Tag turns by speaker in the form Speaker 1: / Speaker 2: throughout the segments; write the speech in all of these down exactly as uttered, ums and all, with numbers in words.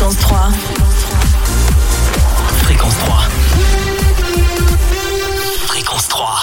Speaker 1: Fréquence trois.
Speaker 2: Fréquence trois. Fréquence trois.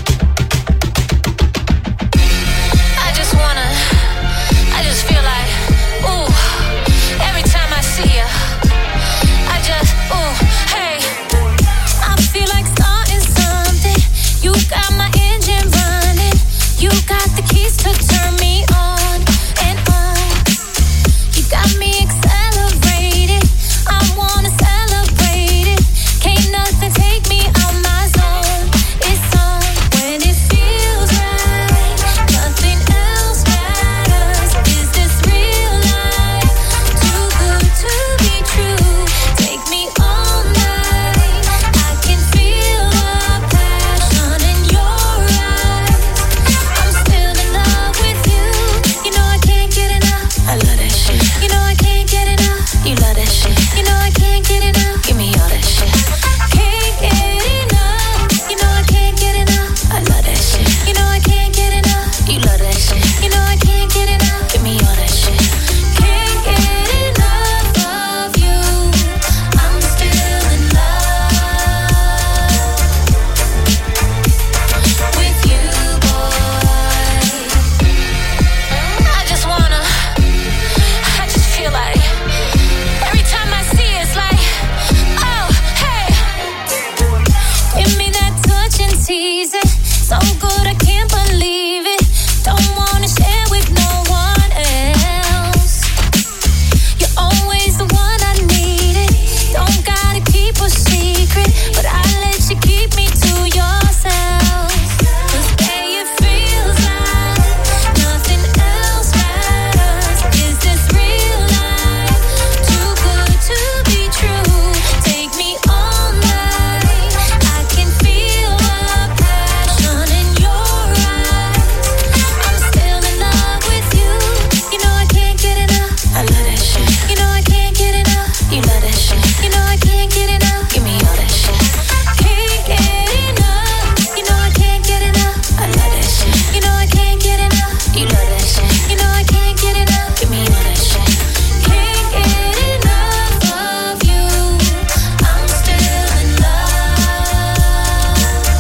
Speaker 3: I just wanna, I just feel like, ooh, every time I see you, I just, ooh, hey, I feel like starting something. You got my engine running, you got the keys to turn me on and on. You got me accelerated, I wanna celebrate it. Can't nothing take me out my zone. It's on when it feels right, nothing else matters. Is this real life? Too good to be true. Take me all night, I can feel the passion in your eyes. I'm still in love with you, you know I can't get enough. I love that shit. You know I can't get enough. You love that shit. You know I can't get enough. Give me all that shit. Can't get enough. You know I can't get enough. I love that shit. You know I can't get enough. You love that shit. You know I can't get enough. Give me all that shit. Can't get enough of you. I'm still in love with you, boy. I just wanna, I just feel like every time I see it, it's like, oh, hey, give me that touch and tease it. So good, I can't believe it. Don't wanna share with no one else. You're always the one I needed. Don't gotta keep a secret, but I let you keep me to yourself. 'Cause babe, it feels like nothing else matters. Is this real life? Too good to be true. Take me all night, I can feel the passion in your eyes. I'm still in love with you, you know I can't get enough. I love that shit. You know I can't get enough. You love that shit. You know I can't get enough. Give me all that shit. Can't get enough. You know I can't get enough. I love that shit. You know I can't get enough. You love that shit. You know I can't get enough. Give me all that shit. Can't get enough of you. I'm still in love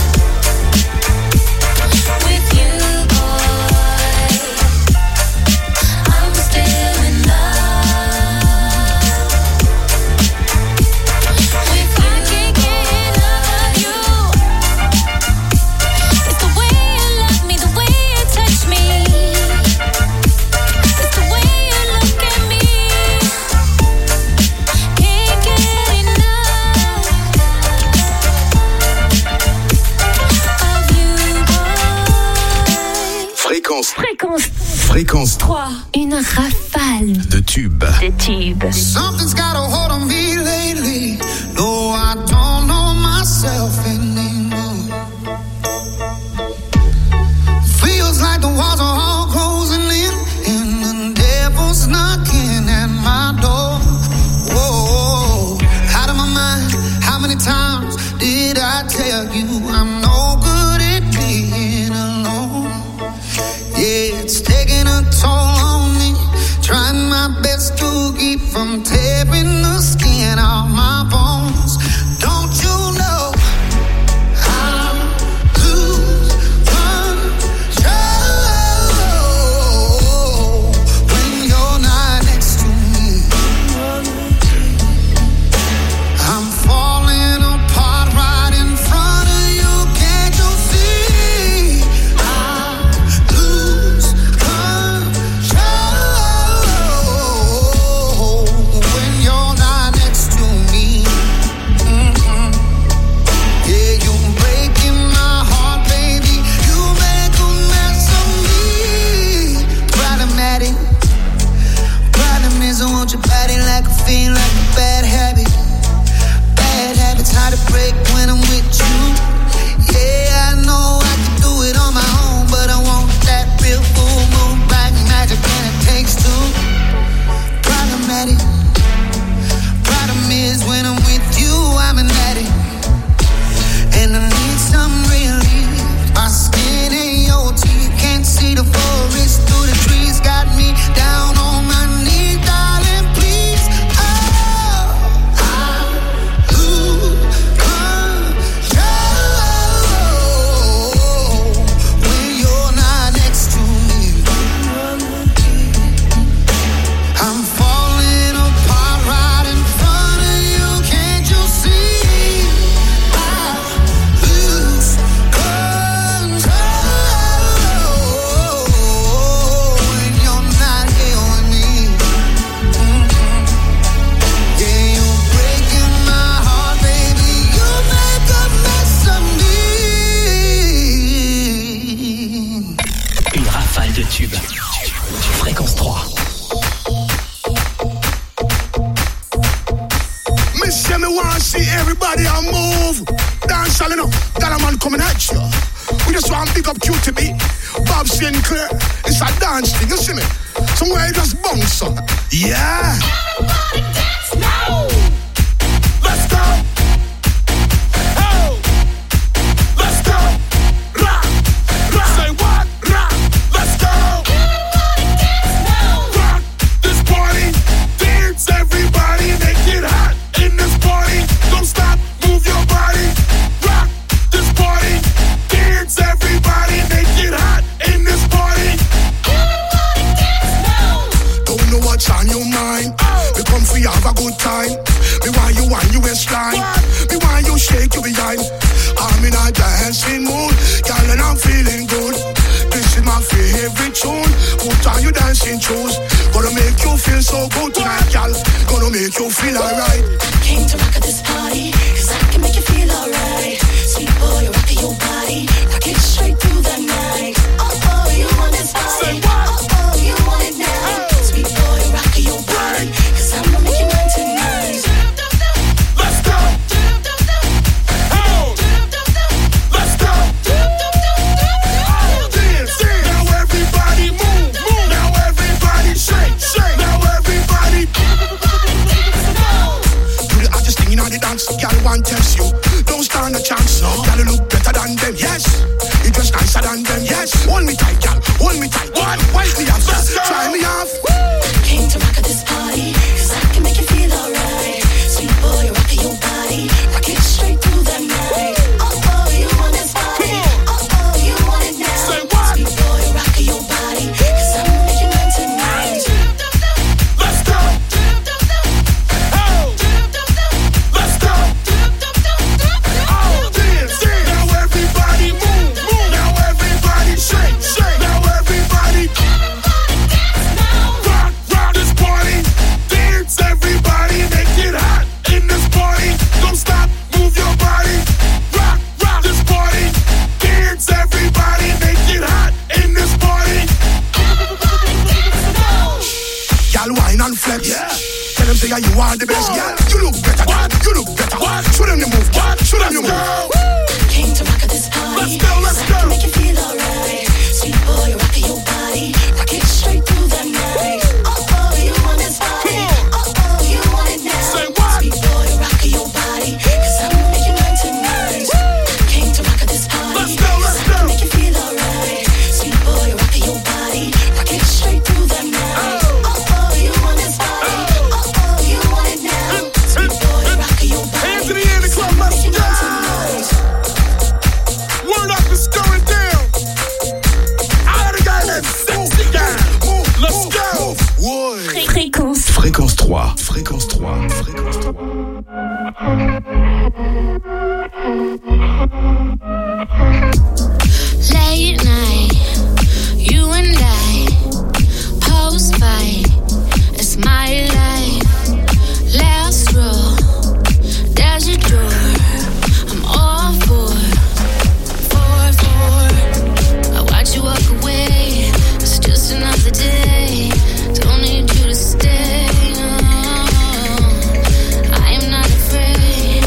Speaker 3: with you, boy. I'm still in love with you. I can't get enough of you. It's the way you love me, the way you touch me. It's the way you look at me. Can't get enough of you, boy.
Speaker 4: Fréquence,
Speaker 1: Fréquence
Speaker 4: fréquence
Speaker 1: trois. Une rafale
Speaker 4: de tube.
Speaker 1: de tubes.
Speaker 5: Something's got a hold on me lately. No, I don't know myself anymore. Feels like the walls are all closing in, and the devil's knocking at my door. Whoa, out of my mind. How many times did I tell you I'm no good at being alone? Yeah, it's taking a toll on me. Trying my best to keep from tearing the skin
Speaker 2: le tube. Fréquence trois.
Speaker 4: Miss me want to see everybody on move. Dance all enough. That man coming at you. We just want to pick up Q T B. Bob Sinclair. It's a dance thing, you see me? Somewhere you just bounce up. Yeah.
Speaker 3: Everybody dance now.
Speaker 4: Let's go. Oh. Let's go. Rock. Rock. Say what? Rock. Let's go.
Speaker 3: Everybody dance now.
Speaker 4: Rock this party. Dance everybody. Make it hot in this party. Don't stop. Move your body. Rock this party. Dance everybody. Make it hot in this party.
Speaker 3: Everybody dance now.
Speaker 4: Don't know what's on your mind. Oh. We come for you have a good time. Me want you want you waistline. Me want you shake your behind. I'm in a dancing mood, girl, and I'm feeling good. This is my favorite tune. Put on your dancing shoes. Gonna make you feel so good tonight, girl. Gonna make you feel alright.
Speaker 6: Came to rock at this party, cause I can make you feel alright. Sweet boy, rockin' your body, rock it straight through the night. Oh oh, you want this body? Oh oh, you want it now? Sweet boy, rockin' your body, cause I'ma make you mine tonight.
Speaker 4: Let's go. Oh. Let's go. Oh, dance, dance. Now everybody move, move. Now everybody shake, shake. Now everybody. Do the hottest thing in all the dance. Girl, one test you. Don't stand a chance. No. Girl, you look better than them. Yes. You dress nicer than them. Yes. Hold me tight, girl. Hold me tight. What? Wipe me off. Try me off.
Speaker 6: Came to rock at this party, cause I can make you feel alright. Sweet boy, rockin' your body, rock it straight through the night. Oh oh, you want this body? Oh oh, you want it now?
Speaker 4: Say what?
Speaker 6: Sweet boy, rockin' your body, cause I'ma make you mine tonight.
Speaker 4: Let's go. Oh. Let's go. Oh, dance, dance. Now everybody move, move. Now everybody shake, shake. Now everybody. Rock, rock this party. Dance everybody. Make it hot in this party. Don't stop, move your body. Rock, rock this party. Dance everybody. Make it hot in this party. Y'all wine and flex. Yeah. Tell them say yeah, you are the best. Yeah. You look better. What? You look better. What? Show them you move. What? Show them you move.
Speaker 6: Came to rock at this party,
Speaker 4: Let's go, let's
Speaker 6: cause I
Speaker 4: go.
Speaker 6: can make you feel alright. Sweet boy, rockin' your body, rock it straight through the night. Oh oh, you want this body? Oh oh, you want it now?
Speaker 4: Say what?
Speaker 6: Sweet boy, rockin' your body, cause I'ma make you mine tonight. Came to rock at this party,
Speaker 4: Let's go, let's
Speaker 6: cause I
Speaker 4: go.
Speaker 6: can make you feel alright. Sweet boy, rockin' your body, rock it straight through the night. Oh oh, you want this body? Oh oh, you want it now? Sweet boy, rockin' your body,
Speaker 4: Hands in the air in the club,
Speaker 6: I'ma
Speaker 4: let's
Speaker 6: make you
Speaker 4: go.
Speaker 6: mine tonight.
Speaker 4: Word up is going down. All the guys that sexy guy. Let's go.
Speaker 1: Fréquence.
Speaker 2: Fréquence trois. Fréquence trois. Fréquence trois.
Speaker 3: Late night, you and I, post fight, it's my life. Last row, there's your door. I'm all for, for, for. I watch you walk away. It's just another day. Don't need you to stay. No. I am not afraid.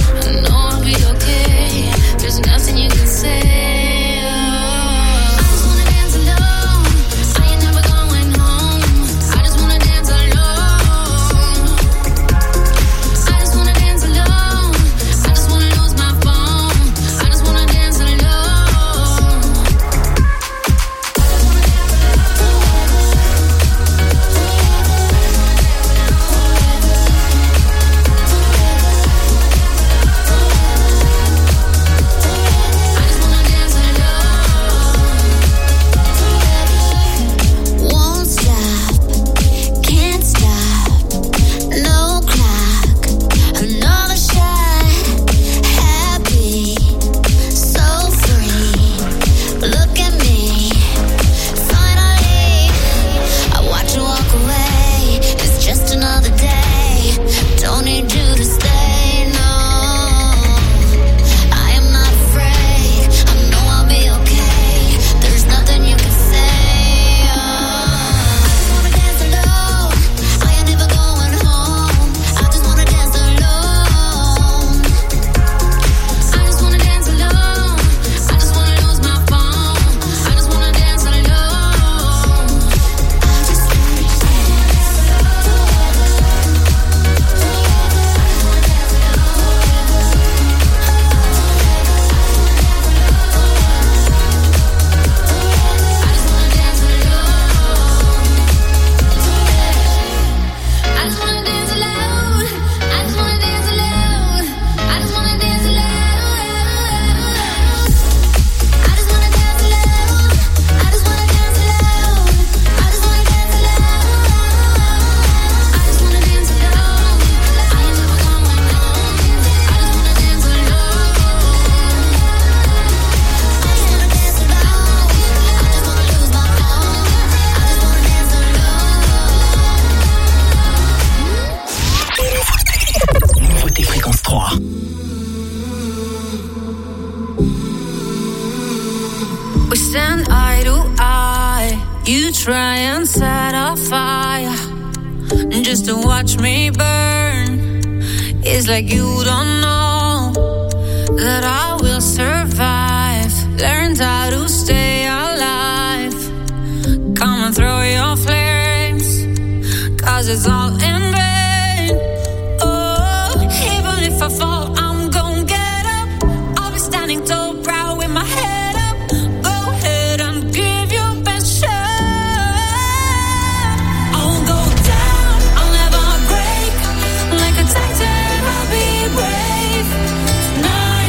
Speaker 3: try and set a fire just to watch me burn. It's like you don't know that I will survive. Learned how to stay alive. Come and throw your flames, cause it's all in vain. Oh, even if I fall, I'm gon' get up. I'll be standing tall, proud with my head up. Go ahead and give your best shot. I won't go down, I'll never break. Like a titan, I'll be brave. Tonight,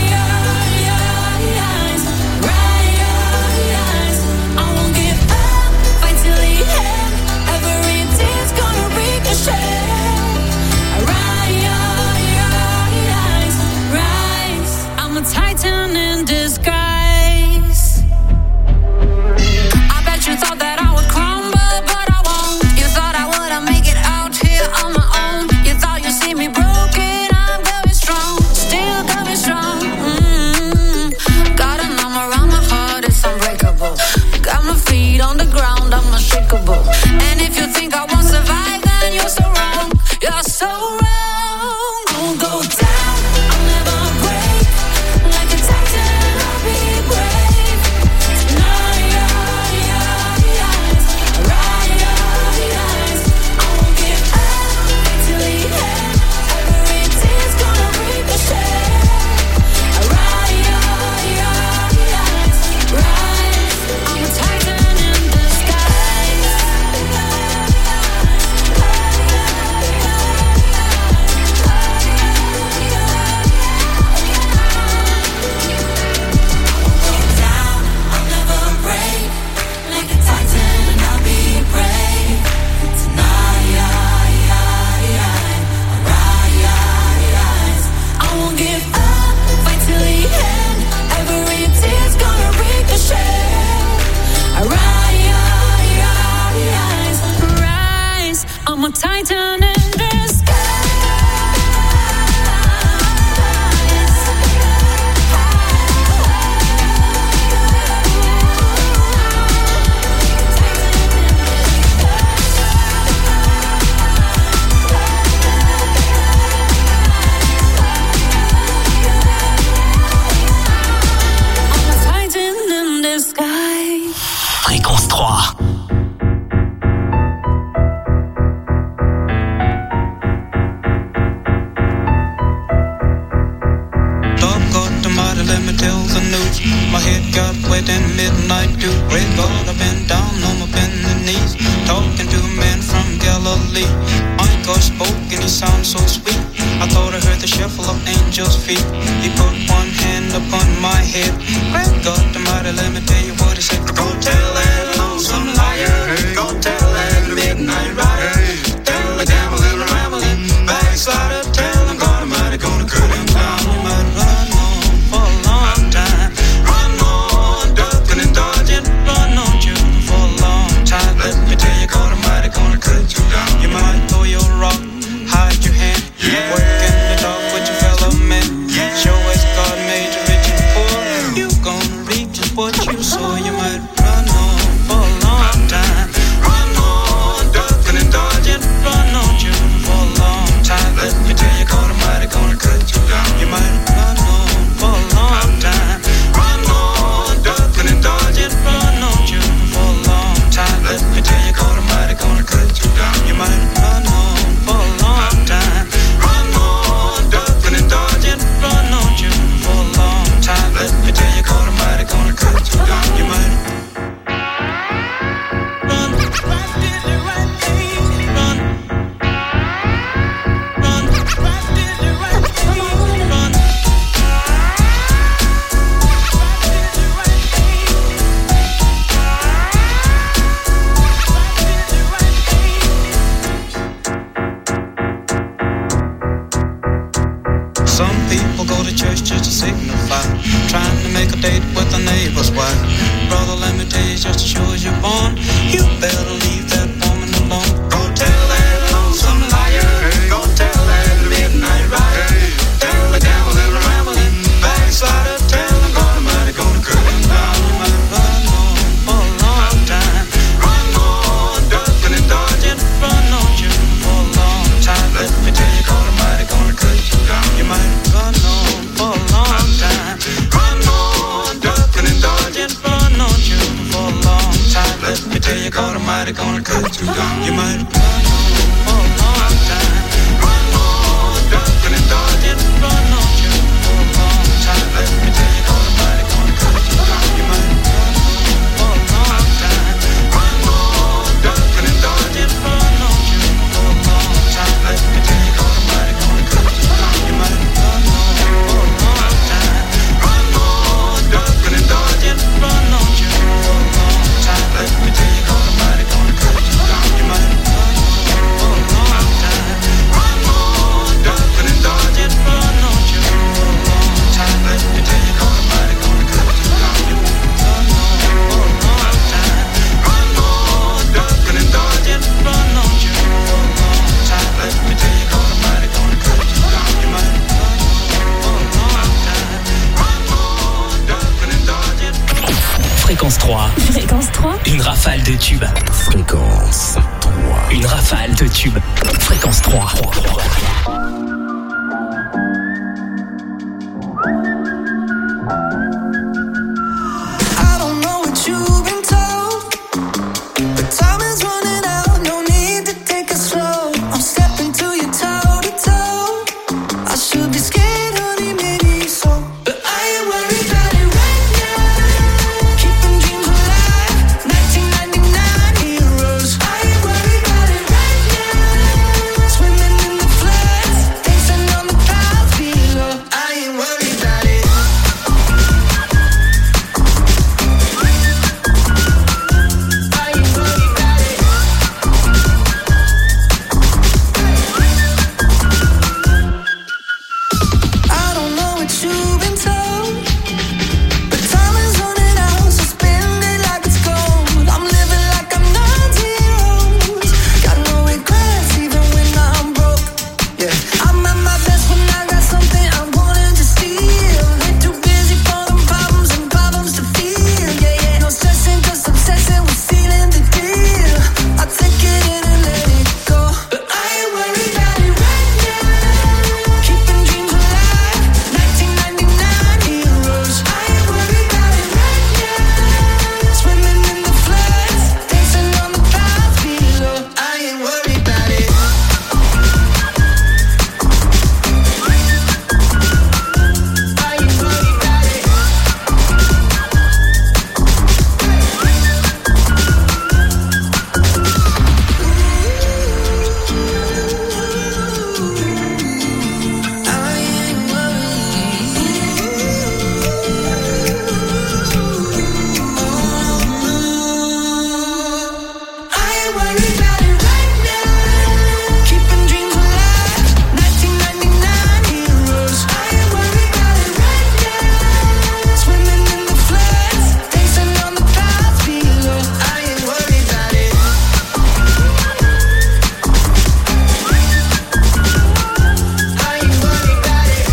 Speaker 3: rise, I won't give up, fight till the end. Every tear's gonna ricochet. I'm a titan in disguise. I bet you thought that I would crumble, but I won't. You thought I wouldn't make it out here on my own. You thought you'd see me broken, I'm going strong. Still going strong. Mm-hmm. Got an arm around my heart, it's unbreakable. Got my feet on the ground, I'm unshakable. And if you think I won't survive, then you're so wrong. You're so wrong. I won't go down, I'll never break. Like a titan, I'll be brave. Tonight, rise, rise. I won't give up till the end. Every tear's gonna ricochet. Rise, rise. I'm a titan in disguise. Down, I'll never break. Like a titan, I'll be brave. Tonight, rise. I won't give up, fight till the end. Every tear's gonna ricochet. Rise, rise. I'm a titan in disguise.
Speaker 1: Fréquence trois.
Speaker 7: Dog got the mighty, let me tell the news. My head got wet in midnight dew. Red God, I've been down on my bending knees, talking to a man from Galilee. My God spoke and he sounded so sweet. I thought I heard the shuffle of angels' feet. He put one hand upon my head. Red God, the mighty, let me tell you what he said. Go tell that lonesome liar. Go tell that midnight rider. Tell the gambling, rambling, backslider. Tell him God Almighty gonna cut him down. You might run on for a long time. Run on, ducking and dodging. Run on you for a long time. Let me tell you, God Almighty gonna cut you down. You might throw your rock, hide your hand. Yeah. Work in the dark with your fellow men. Yeah. Show us God made you rich and poor. You gonna reap just what you sow. You might run on. you God Almighty gonna cut you down. You might run for a long time, run on, ducking and dodging, run on you for a long time. Let me tell you God Almighty gonna cut you down. You might run for a long time, run on, ducking and dodging, run on you for a long time. Let me tell you God Almighty gonna cut you down. You might run for a long time, run on, ducking and dodging, run on you for a long time. Let me tell you God Almighty gonna cut you down. You might run for a long time, run on, ducking and dodging, run on you for a long time. Let me tell you God Almighty gonna cut you down. You might run for a long time, run on, ducking and dodging, run on you for a long time. Let me tell you God Almighty gonna cut you down. You might run for a long time, run on, ducking and dodging.
Speaker 1: Fréquence trois. Fréquence trois. Une rafale de tubes.
Speaker 2: Fréquence trois.
Speaker 1: Une rafale de tubes. Fréquence trois.
Speaker 5: I don't know what you've been told, but time is running out. No need to take it slow. I'm stepping to you toe to toe. I should be scared, honey, maybe so, but I ain't worried about it right now. Keeping dreams alive, nineteen ninety-nine heroes. I ain't worried about it right now. Swimming in the floods, dancing on the clouds below. I ain't worried about it. I don't know what you've been told, but time is running out, so spend it like it's gold. I'm living like I'm not zeros. Got no regrets even when I'm broke. Yeah, I'm at my best when I got something I wanted to steal. Ain't too busy for them problems and problems to feel. Yeah, yeah, no stressing, just obsessing with sealing the deal. I take it in and let it go, but I ain't worried about it right now. Keeping dreams alive, nineteen ninety-nine heroes. I ain't worried about it right now. Swimming in the floods, dancing on the clouds below. I ain't worried about it. I ain't worried about it. I ain't I ain't worried about it right now. Keeping dreams alive, nineteen ninety-nine heroes. I ain't worried about it right now. Swimming in the floods, dancing on the clouds below. I ain't worried about it. I ain't worried about it.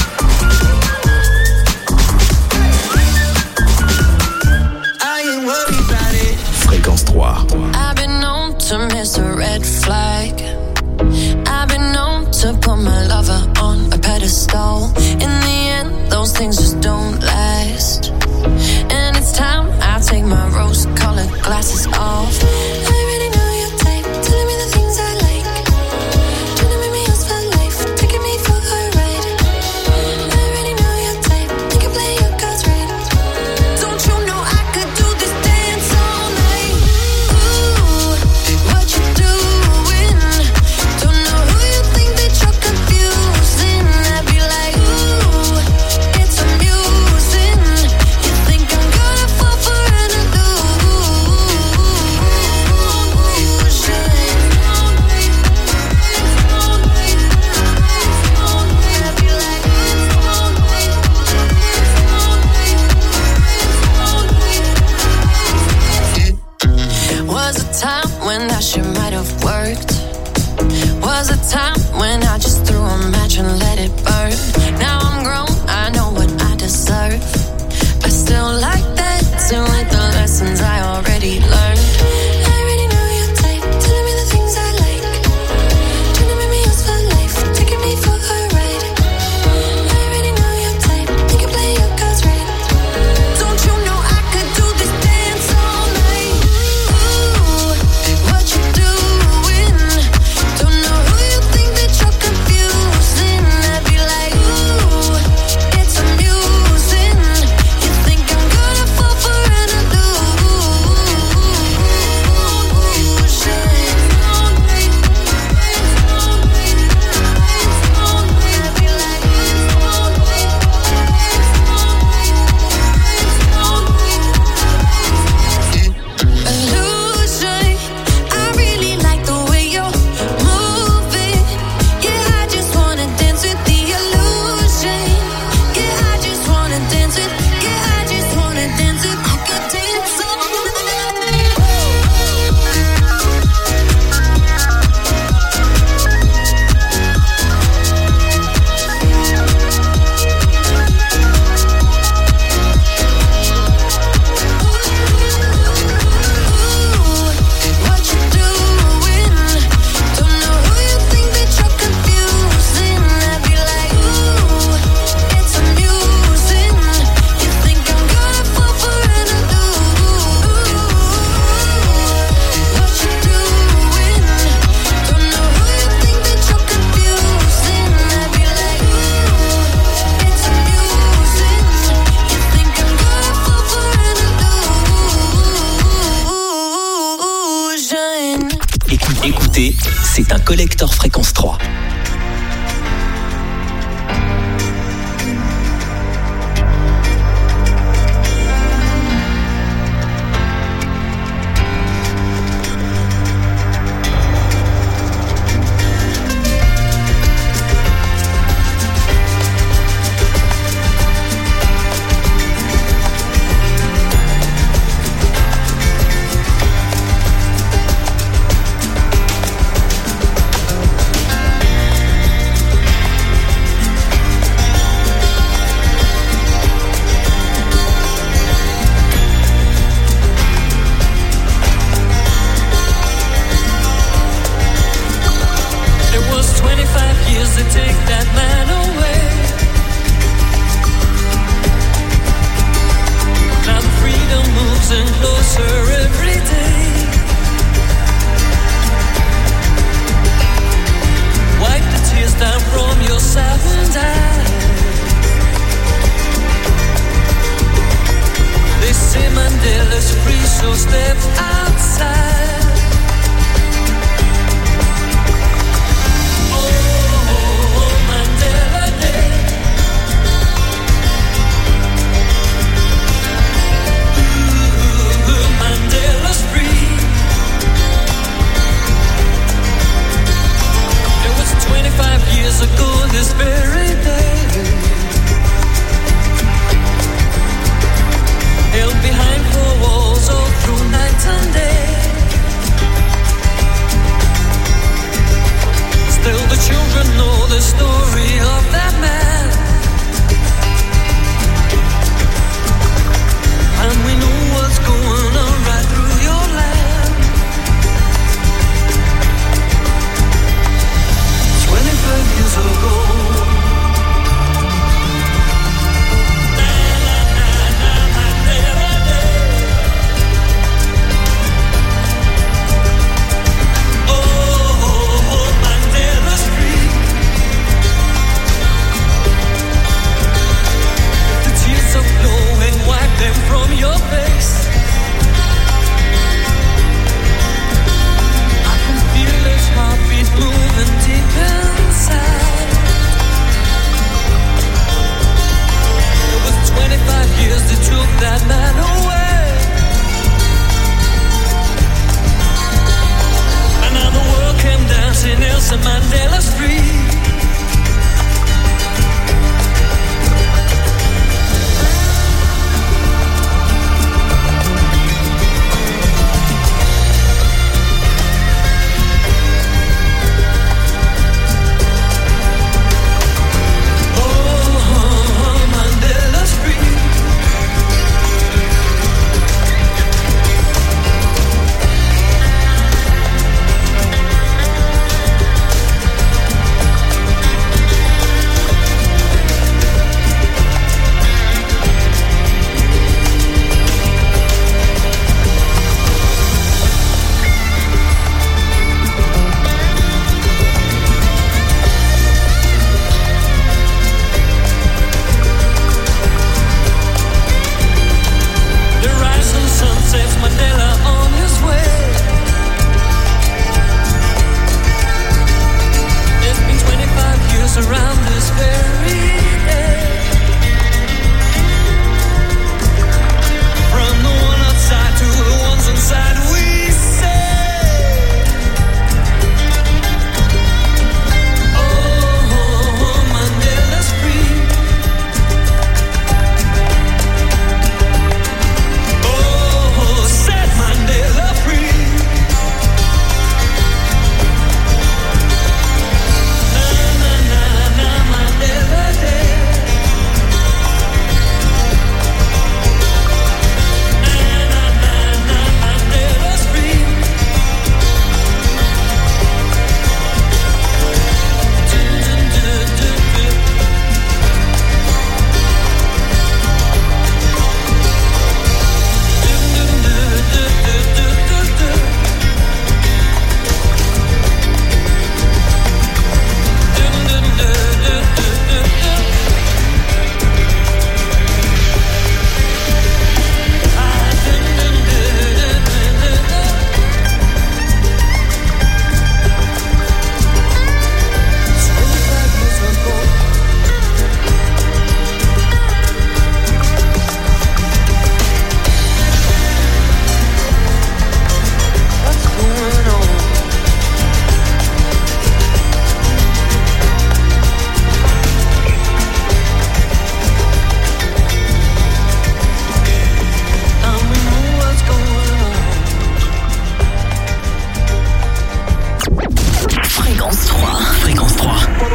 Speaker 5: I ain't worried about it.
Speaker 2: Fréquence trois.
Speaker 3: I've been known to miss a red flag. I've been known to put my lover on a pedestal. In the end, those things just don't last. And it's time I take my rose-colored glasses off. I already know your type, telling me the things I like. Trying to make me yours for life, taking me for a ride. I already know your type, you can play your cards right. Don't you know I could do this dance all night? Ooh, what you doing? Don't know who you think that you're confusing. I'd be like, ooh, it's amusing. You think I'm gonna fall for an illusion? Was a time when that shit might have worked. Was a time when I just threw a match and let it burn. Now I'm grown, I know what I deserve. I still like that, to with the lessons I already learned. I already know your type, telling me the things I like. Trying to make me yours for life, taking me for a ride. I already know your type, you can play your cards right. Don't you know I could do this dance all night? Ooh,
Speaker 1: Écoutez, écoutez, c'est un collector fréquence trois.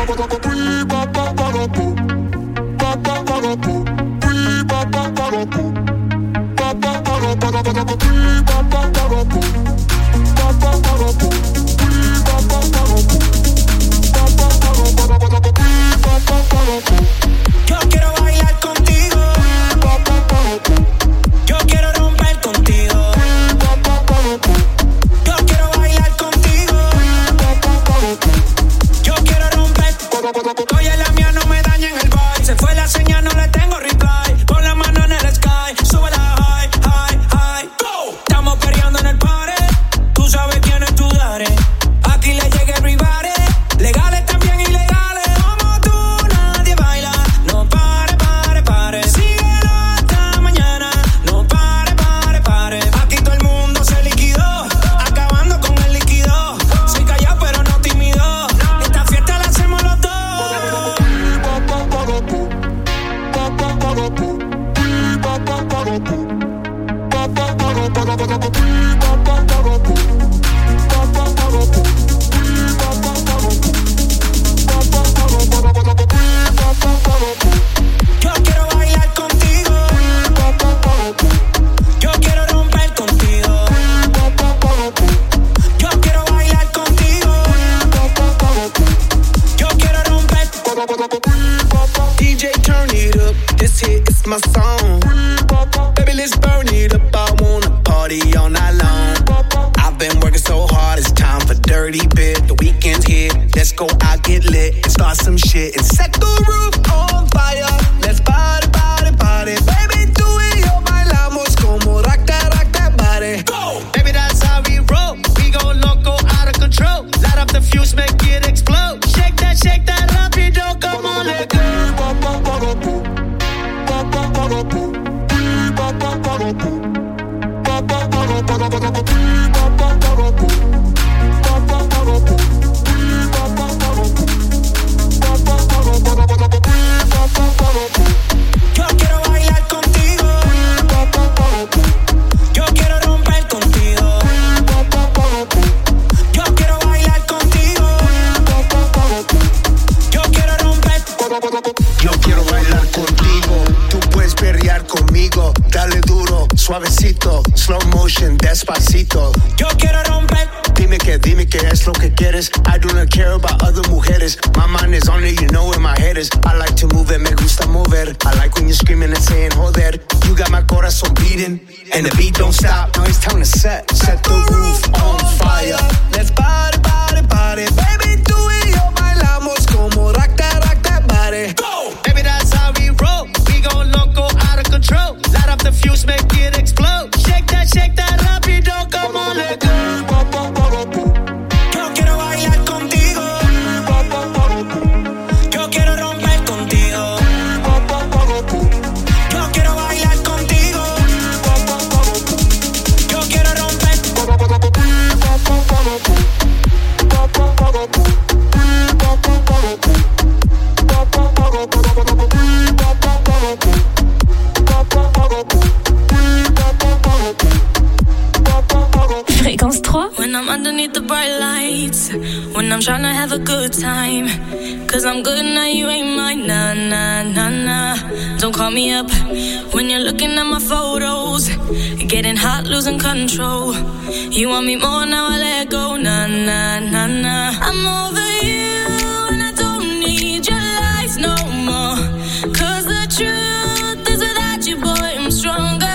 Speaker 3: Control. You want me more, now I let go. Nah, nah, nah, nah. I'm over you, and I don't need your lies no more. Cause the truth is without you, boy, I'm stronger.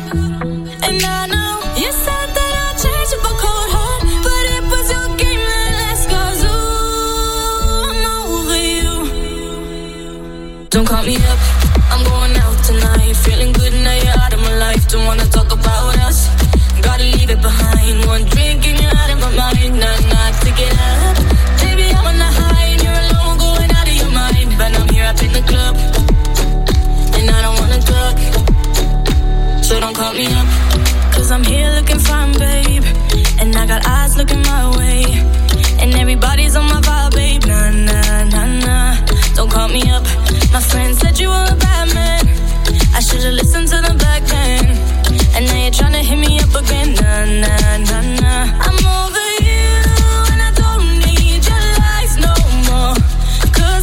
Speaker 3: And I know you said that I'd change up a cold heart, but it was your game that last. Cause ooh, I'm over you. Don't call me up, I'm going out tonight. Feeling good now you're out of my life. Don't wanna talk about us. Gotta leave it behind. One drink and you're out of my mind. Not, not to get up. Baby, I'm on the high and you're alone, going out of your mind. But I'm here up in the club, and I don't wanna talk. So don't call me up, cause I'm here looking fine, babe. And I got eyes looking my way, and everybody's on my vibe, babe. Nah, nah, nah, nah. Don't call me up. My friend said you were a bad man. I should've listened to them back then. And now you're tryna hit me up again. Nah, nah, nah, nah. I'm over you, and I don't need your lies no more. Cause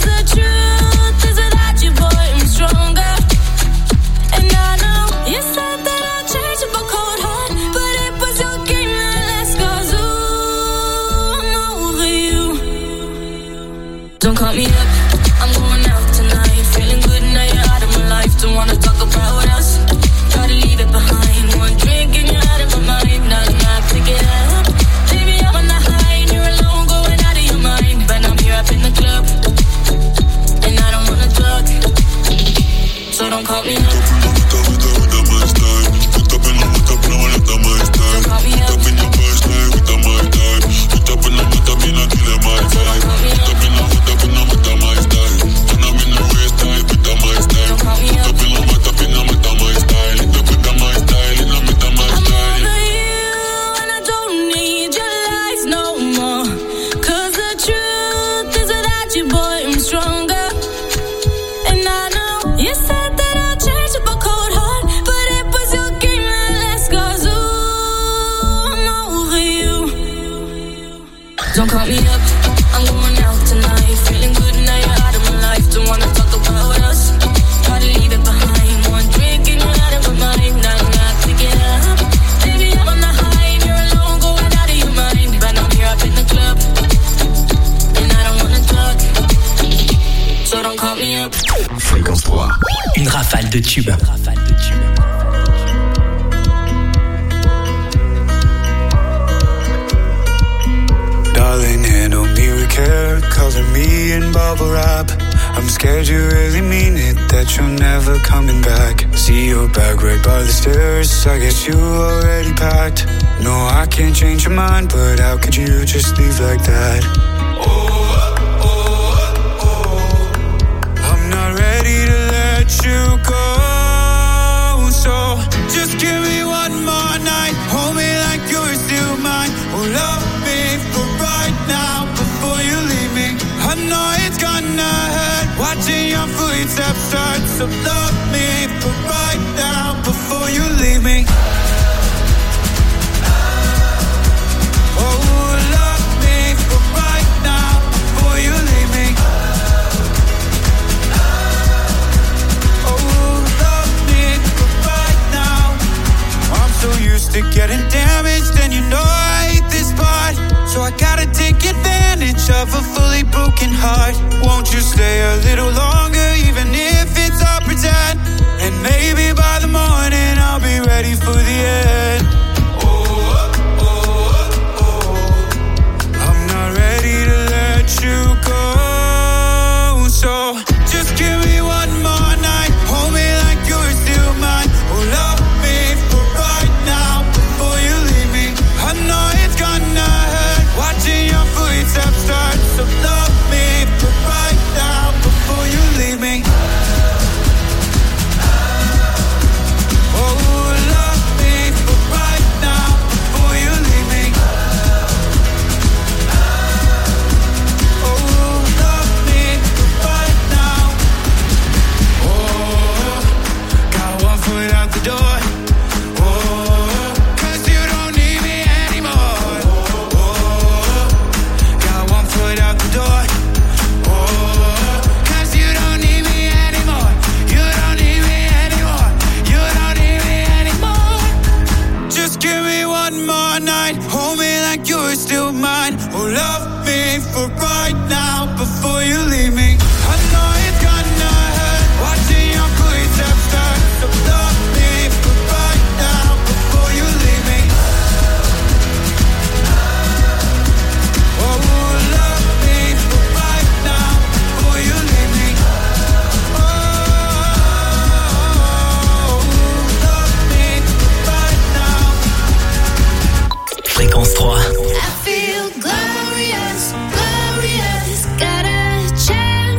Speaker 8: Don't call me up, I'm going out tonight. Feeling good now you're out of my life. Don't wanna talk about us, try to leave it behind. One drink and you're out of my mind. Now I'm not pick it up. Baby, I'm on the high and you're alone, going out of your mind. But I'm here up in the club, and I don't wanna talk, so don't call me up.
Speaker 9: Don't call me up, I'm going out tonight. Feeling good now you're out of my life. Don't wanna talk about us, try to leave it behind. One drink and you're out of my mind. Now I'm not picking up. Baby, I'm on the high and you're alone, going out of your mind. But I'm here up in the club, and I don't wanna talk, so don't call me up.
Speaker 1: Fréquence trois, une rafale de tubes. Une rafale de tubes.
Speaker 10: Darling, handle me with care, cover me in bubble wrap. I'm scared you really mean it, that you're never coming back. See your bag right by the stairs, I guess you already packed. No, I can't change your mind, but how could you just leave like that? Oh, oh, oh, oh. I'm not ready to let you go, so just give me one more night. Hold me like you're still mine. Oh, love me for right now before you leave me. I know it's gonna hurt watching your footsteps start, so love me for right now before you leave me. Oh, love me for right now before you leave me. Oh, love me for right now. I'm so used to getting damaged, and you know I hate this part. So I gotta take advantage of a fully broken heart. Won't you stay a little longer, even if it's all pretend? And maybe by the morning I'll be ready for the end. Oh, oh, oh, oh. I'm not ready to let you go, so just give me one more night. Hold me like you're still mine. Oh, love me for right now before you leave me. I know it's gonna hurt watching your footsteps start, so love me for right now before you leave me. Oh, love me for right now before you leave me. Oh, love me for right now. Oh, got one foot out the door. Oh, 'cause you don't need me anymore. Oh, got one foot out the door. Oh, 'cause you don't need me anymore. You don't need me anymore. You don't need me anymore. Just give me one more night. Hold me like you're still mine. Oh, love me for right now before you leave me. I know it's gonna hurt watching your footsteps start, so love me for right now before you leave me. Oh, love me for right now before you leave me. Oh, love me for right now.
Speaker 1: Fréquence trois.
Speaker 3: I feel glorious, glorious. Got a chance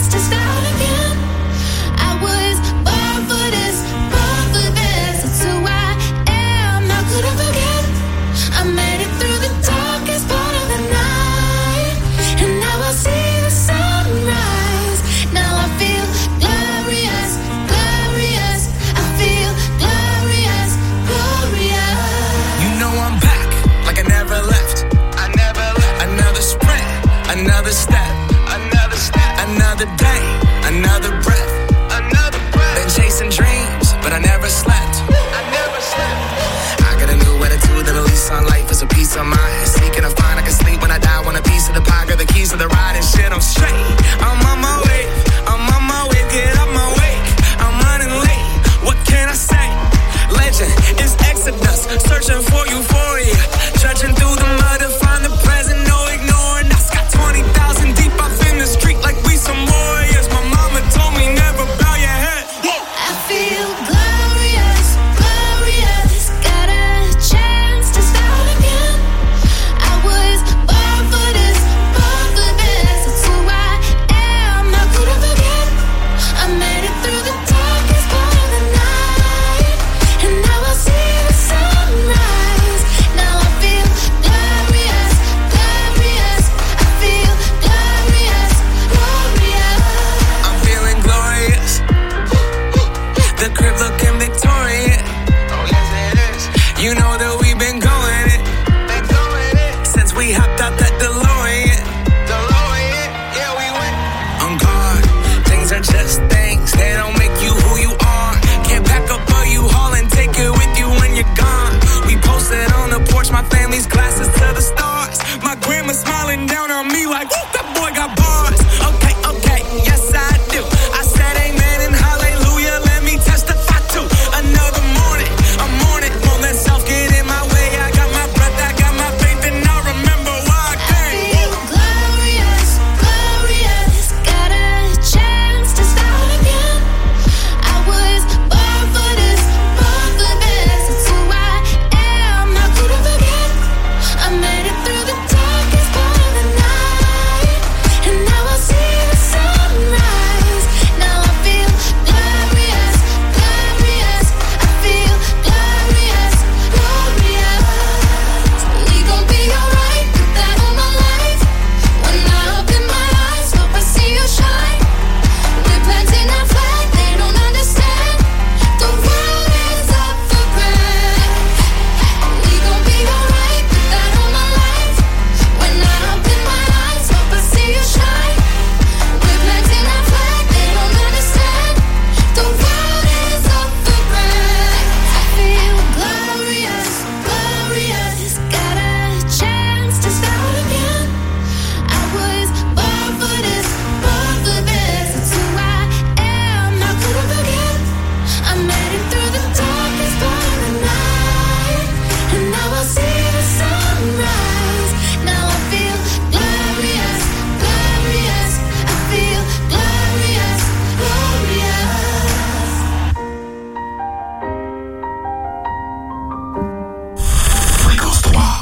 Speaker 11: was smiling down on me like, ooh, that boy got bars. Okay, okay, yes I do. I said amen and hallelujah, let me testify too. Another morning, I'm on it, won't let self get in my way. I got my breath, I got my faith, and I remember why I came.
Speaker 3: I feel glorious, glorious, got a chance to start again. I was born for this, born for this. It's who I am, how could I forget? I made it through the darkest part of the night, and now I see the sunrise. Now I feel glorious, glorious. I feel glorious, glorious. We gon' be alright, put that on my life. When I open my eyes, hope I see you shine. We're planting our flag, they don't understand. The world is up for grabs. We gon' be alright, put that on my life. When I open my eyes, hope I see you shine. We're planting our flag, they don't understand. The world is up for grabs. I feel glorious, glorious. Got a chance to start again. I was born for this, born for this. It's who I am, how could I forget? I made it through the darkest part of the night, and now I see the sunrise. Now I feel glorious, glorious. I feel glorious, glorious.
Speaker 2: Fréquence trois.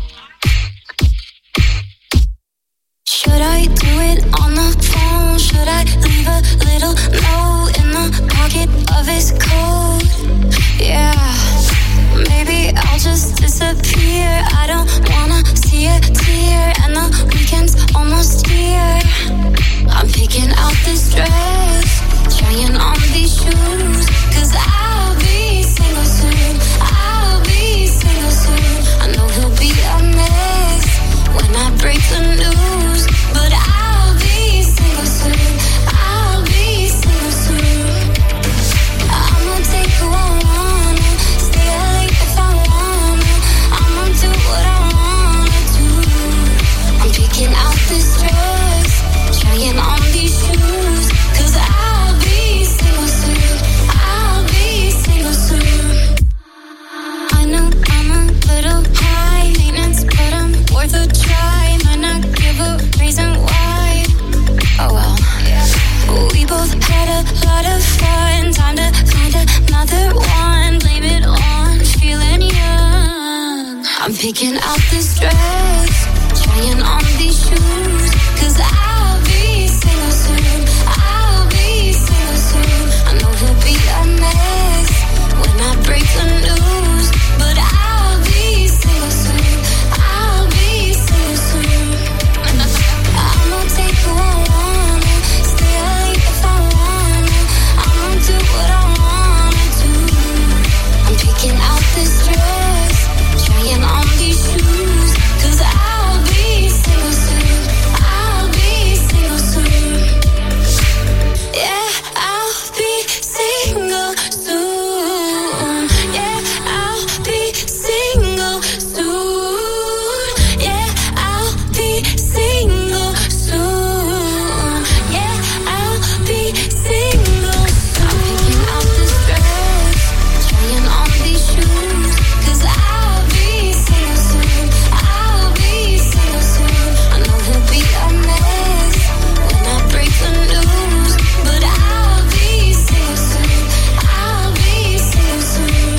Speaker 3: Should I do it on the phone? Should I leave a little note in the pocket of his coat? Yeah, maybe I'll just disappear. I don't wanna see a tear, and the weekend's almost here. I'm picking out this dress, trying on these shoes, 'cause I'll be single soon. I'll be single soon. I know he'll be a mess when I break the news, but I'll be single soon. I'll be single soon. I'ma take who I wanna, stay late if I wanna. I'ma do what I wanna do. I'm picking out this dress, trying on these shoes, 'cause I'll be single soon. I'll be single soon. I know I'm a little high maintenance, but I'm worth a try. Might not give a reason why. Oh well. We both had a lot of fun. Time to find another one. Blame it on feeling young. I'm picking out this dress, trying on these shoes, 'cause I'll be single soon. I'll be single soon. I know he'll be a mess when I break the news, but I'll be single soon. I'll be single soon. I'ma take who I wanna, stay late if I wanna. I'ma do what I wanna do. I'm picking out this dress, trying on these shoes, 'cause I'll be single soon. I'll be single soon. Yeah, I'll be single soon. Yeah, I'll be single soon. Yeah, I'll be single soon. Yeah, I'll be single soon. I'm picking out this dress, trying on these shoes, 'cause I'll be single soon. I'll be single soon. I know he'll be a mess when I break the news, but I'll be single soon. I'll be single soon.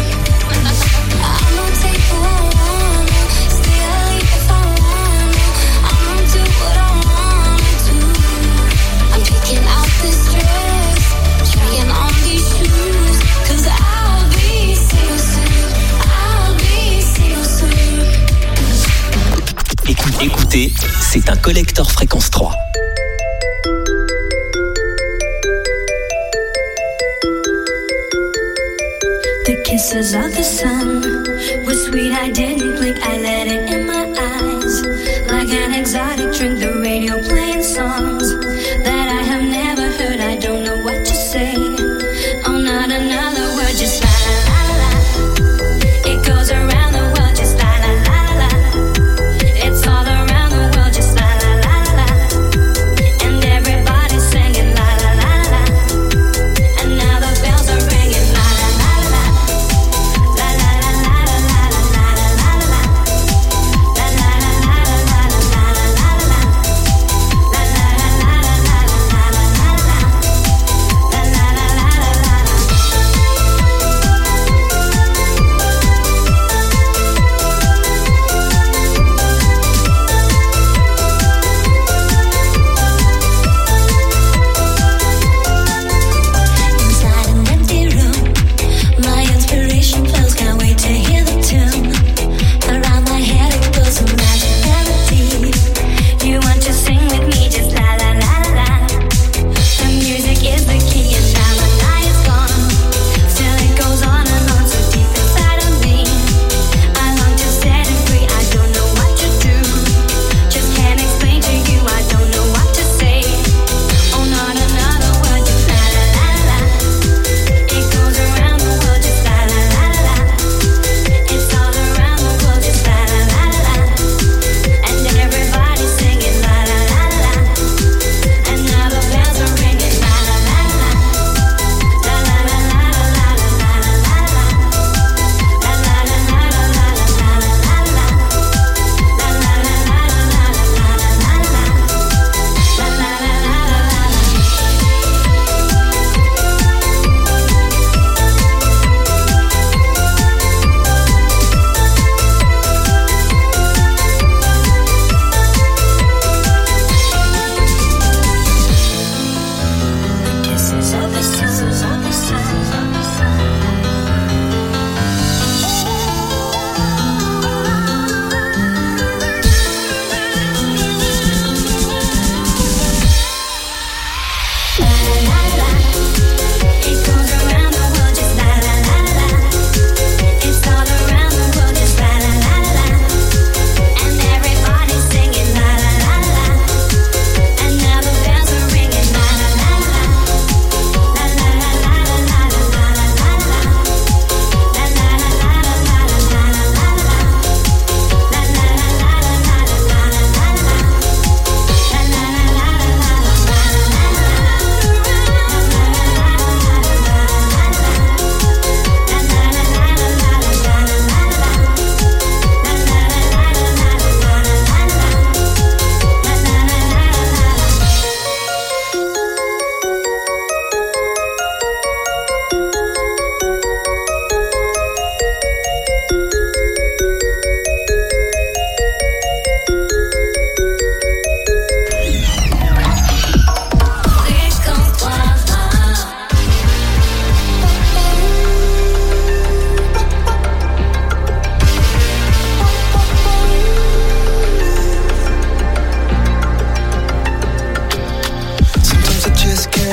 Speaker 3: I'ma take who I wanna, stay late if I wanna. I'ma do what I wanna do. I'm picking out this dress, trying on these shoes, 'cause I'll be single soon. I'll be single soon.
Speaker 1: Écoutez, écoutez, c'est un collector Fréquence trois.
Speaker 3: The kisses of the sun were sweet, I didn't blink, I let it in my eyes. Like an exotic drink, the radio playing songs that I have never heard, I don't know what to say. Oh, not another word, just la la la la. It goes around the world, just la la la la. It's all around the world.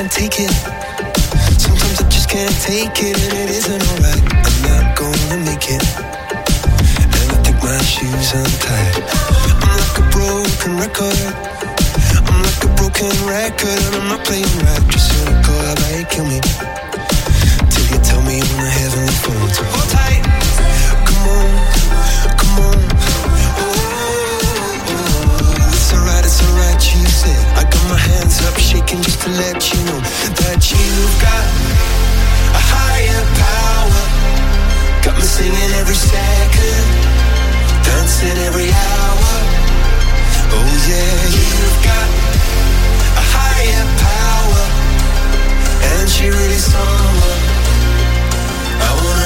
Speaker 12: can't take it. Sometimes I just can't take it, and it isn't alright. I'm not gonna make it, and I think my shoes untied. I'm like a broken record. I'm like a broken record, and I'm not playing right. Just cynical, how about you kill me till you tell me on the heavenly phone. So hold tight, come on, come on. Oh, oh, oh. It's alright, it's alright, you said. I got my hands up, shaking just to let you know that you've got a higher power. Got me singing every second, dancing every hour. Oh yeah, you've got a higher power, and she really someone I wanna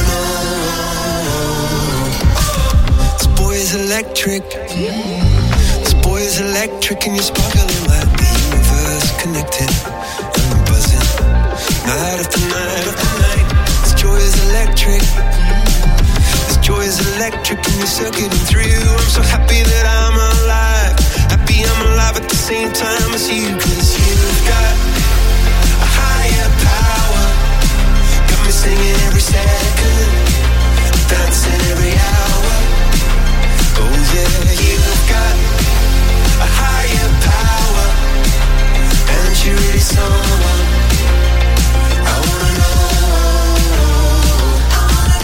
Speaker 12: know. This boy is electric. This boy is electric, and you're sparkling like the universe connected. And I'm buzzing night after night after night. This joy is electric. This joy is electric, and you're circuiting through. I'm so happy that I'm alive. Happy I'm alive at the same time as you. Cause you've got a higher power. Got me singing every second, dancing every hour. Oh yeah, you've got a higher power, and you're really someone I wanna know. I wanna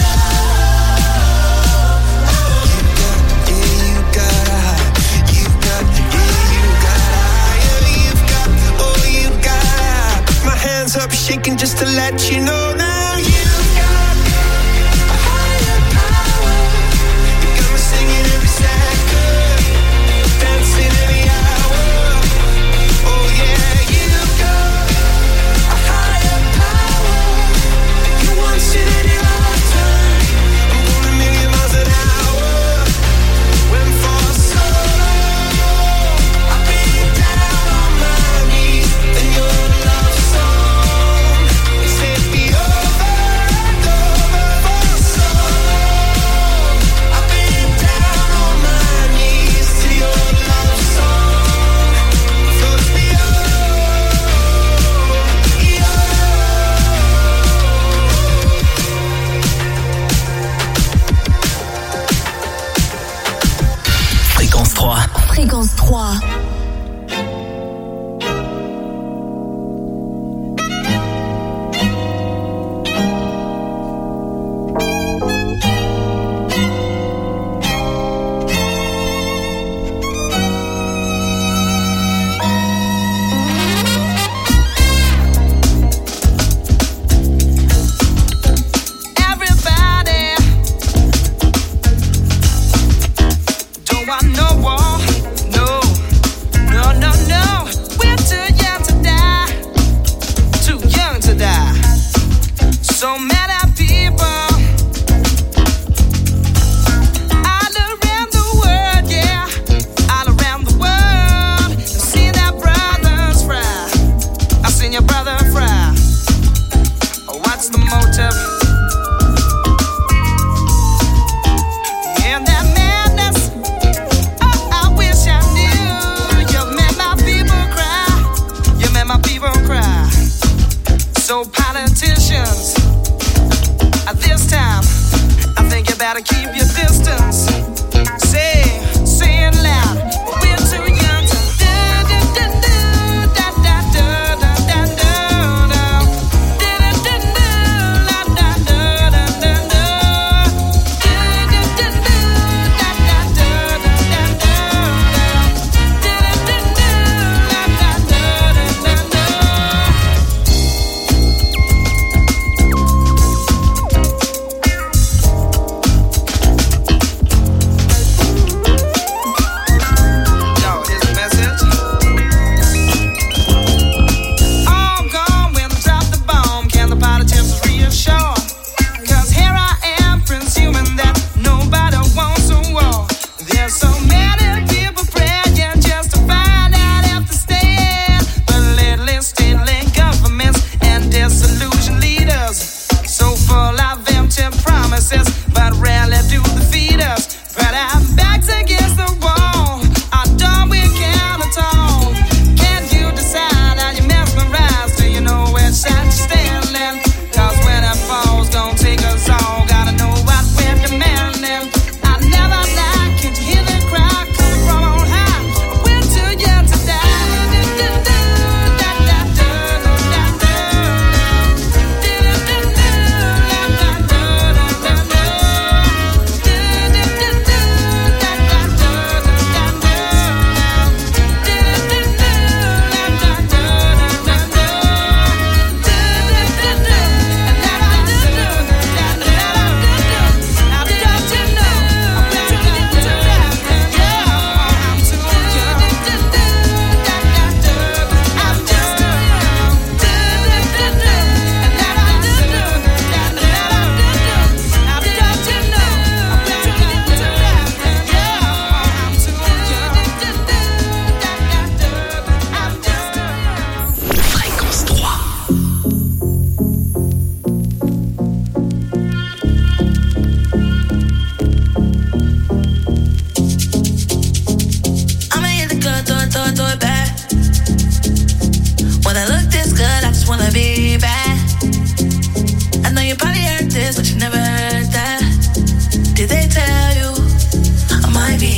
Speaker 12: know. You got, yeah, you got a high. You got, yeah, you got a higher. You've got, oh, you got. Put my hands up, shaking just to let you know now. You've got a higher power. You got me singing every second, dancing every hour. Oh yeah, you've got a higher power. You once in any lifetime. I'm going a million miles an hour. Went for so long, I've been down on my knees, and your love song set me over and over for so long. I've been down on my knees till your love song floats me over.
Speaker 1: Fréquence trois.
Speaker 13: Fréquence trois.
Speaker 11: Everybody, don't want no war, no.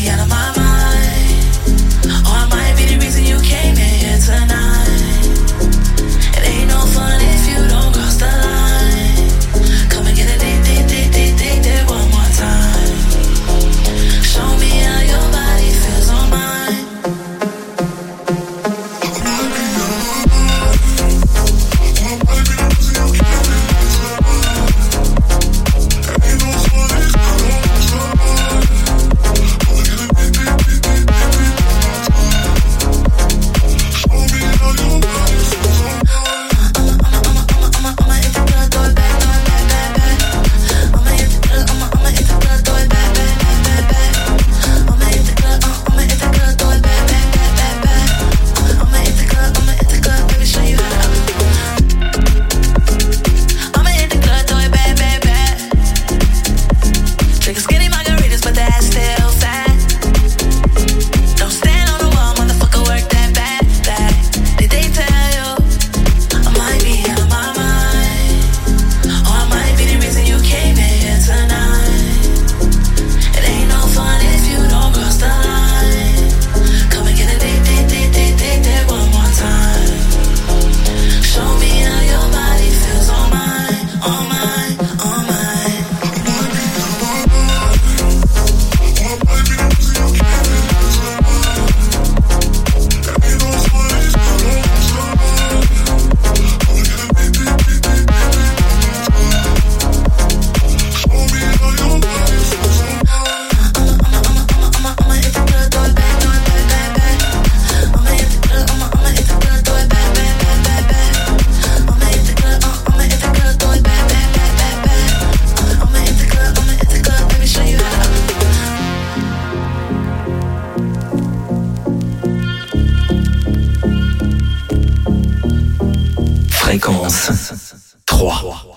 Speaker 9: be out of my mind, or I might be the reason you came in here tonight. It ain't no fun if you don't cross the line. Come and get a date, date, date, date, date, date one more time. Show me how your body feels on mine.
Speaker 1: Fréquence trois.